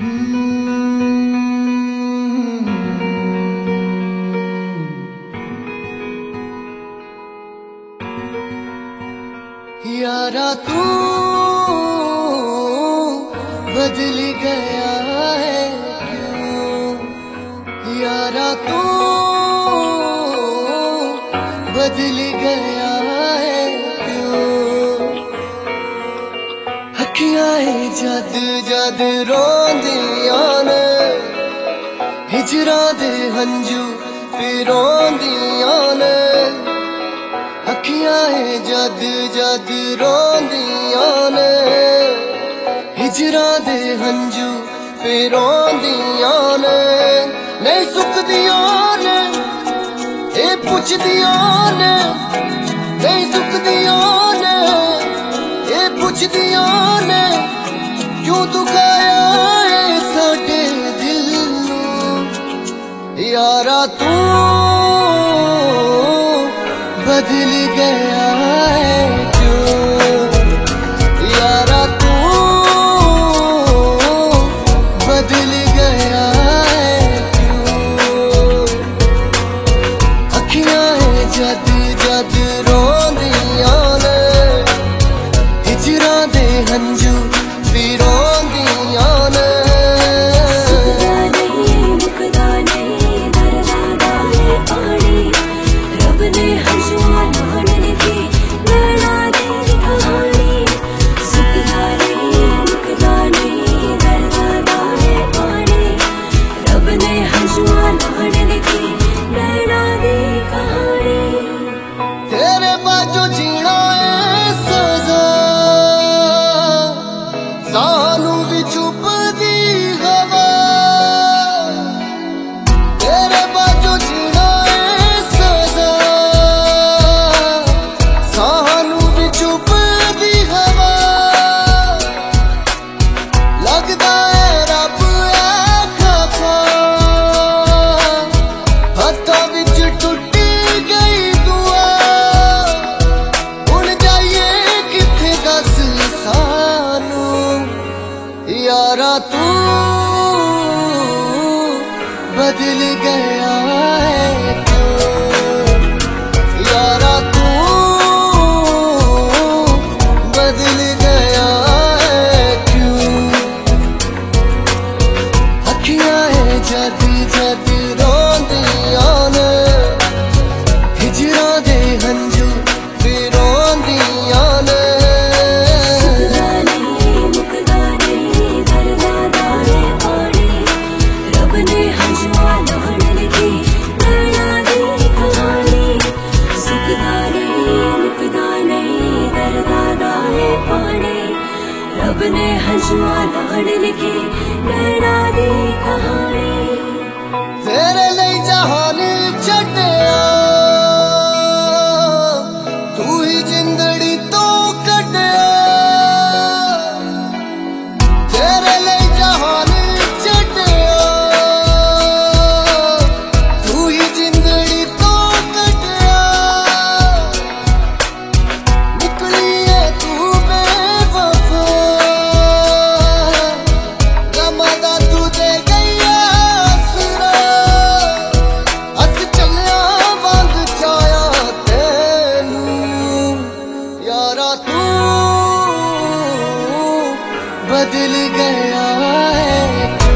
यारा तू बदल गया है क्यों, यारा तू बदल गया है क्यों। अखियां जद जद रोंदियां ने, हिजरा दे हंजू पिरोंदियां ने। अखियां जद जद रोंदियां ने, हिजरा दे हंजू पिरोंदियां ने। नहीं सुकदियां ने ए पुछदियां ने, नहीं सुकदियां ने ए पुछदियां ने। क्यों दुखाया है साडे दिल नूं, यारा तू बदल गया है क्यों, यारा तू बदल गया है क्यों। अखियां जद जद रोंदियां ने, हिजरा दे हंजू पिरोंदियां ने। तेरे बाजो जीना है सजा, सानू भी चुपदी हवा। तेरे बाजो जीना है सजा, सानू भी चुपदी हवा। लगदा है रब है खफा, हत्था विच टुटी गई दुआ। हुण जाइए किथे दस सानू, यारा तू बदल गया है क्यों, यारा तू बदल गया है क्यों। अखियां जद जद रोंदियां ने, हिजरा दे हंजू पिरोंदियां ने। रब ने हंजुआ नाल लिखी नैना दी कहानी। तेरे लिए जहान छड्डिया, तू ही जिंदड़ी तो कड्डिया। तेरे लिए जहान छड्डिया, तू ही जिंदड़ी तो कड्डिया। निकली है तू बेवफा, गमदा तू दे गई आसरा। अस चलिया वांग छाया तेनू, यारा तू बदल गया है।